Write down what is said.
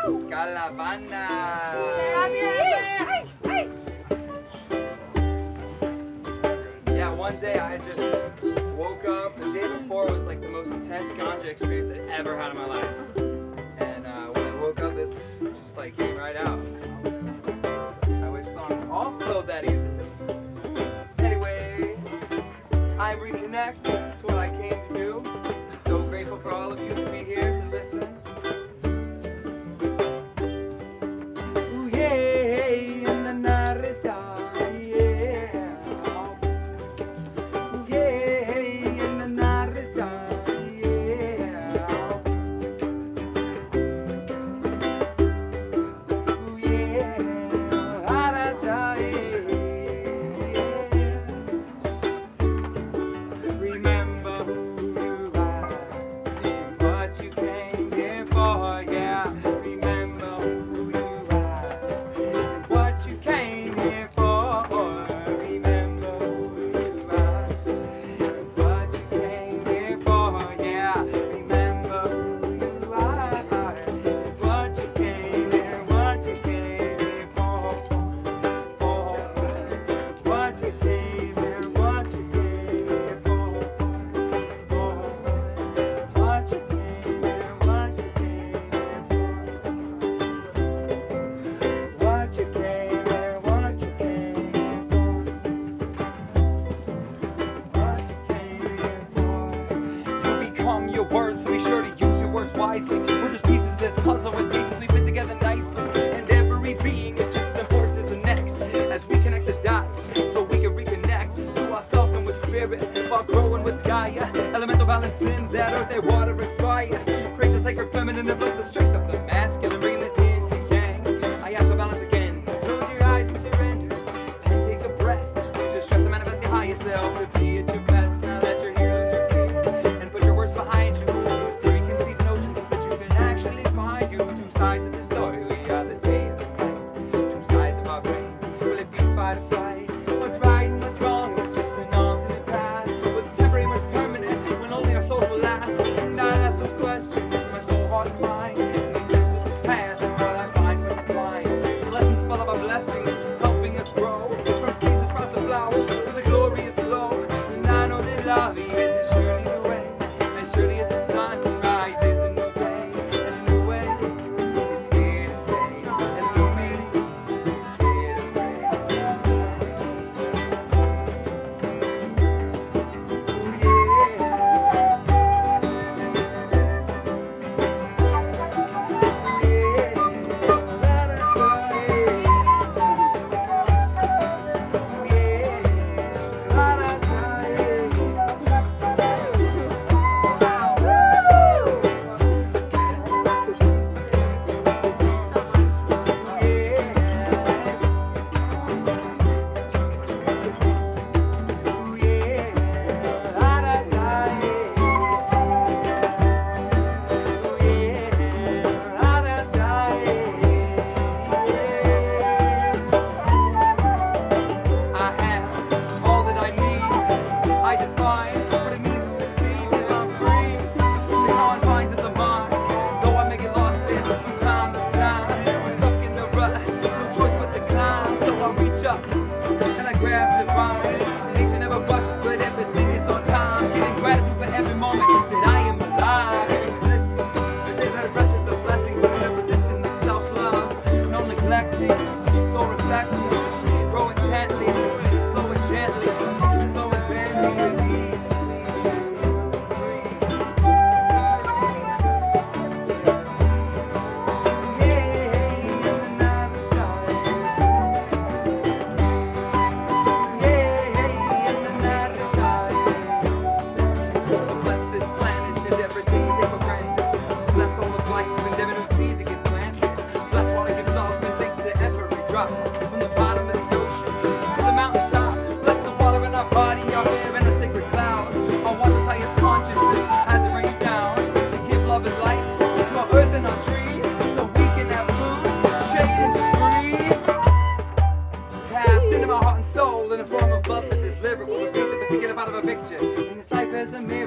Calabana. Yeah, one day I just woke up. The day before was like the most intense ganja experience I'd ever had in my life. And when I woke up, this just like came right out. I wish songs all flowed that easily. Anyways, I reconnect. That's what I came to do. So grateful for all of you to be here to listen. Ooh, yeah, na na na yeah. Ooh, yeah, na na na yeah. Ooh, yeah, da yeah. Remember who you are and what you came here for, yeah. Remember who you are and what you came here for. Remember who you are and what you came here for, yeah. Remember who you are and what you came here, what you came here for. What you came here, what you came here for. What you came here, what you came here for. What you came here, what you came here for. What you came here for. You become your words, so be sure to use your words wisely. We're just pieces of this puzzle with pieces we fit together nicely. And every being is just as important as the next. As we connect the dots, so we can reconnect to ourselves and with spirit, while growing with Gaia. Elemental balance in that earth, air, water, and fire. Praise the sacred feminine and bless the strength of the masculine, bringing this yin to yang. I ask for balance again. Close your eyes and surrender, and take a breath. Use your stress to manifest your higher self, to be at your best. Now that you're here, lose your fear, and put your words behind you. Those preconceived notions that you can actually find you. Two sides of the story, we are the day and the night. Two sides of our brain. Will it be fight or flight? What's right and what's wrong? It's just an alternate path. What's temporary, what's permanent? When only our souls will last. And I ask those questions to my soul, heart, and mind. To make sense of this path and what I find when it blinds. The lessons follow our blessings, helping us grow. From seeds to sprouts to flowers, with a glorious glow. And I know that love is surely the way. And surely as the sun rises, a new day. And a new way is here to stay. Illuminating, here to pray. I have all that I need. I define what it means to succeed because I'm free. The confines of the mind, though I may get lost in from time to time. I'm stuck in the rut, no choice but to climb. So I reach up and I grab the vine. Nature never rushes, but everything is on time. Giving gratitude for every moment that I am alive. They say that a breath is a blessing, but in a position of self-love, no neglecting, so reflecting, grow intently, slow and gently, flow and bending and so bless this planet and everything we take for granted. Bless all of life and every new seed that gets planted. Bless while I give love and thanks to every drop. From the bottom of the oceans to the mountaintop. Bless the water in our body, our air, and the sacred clouds. Our water's highest consciousness as it rains down. To give love and life to our earth and our trees, so we can have food, shade, and just breathe. Tapped into my heart and soul in the form of love that this lyrical repeats a particular part of a picture. And this life is a mirror.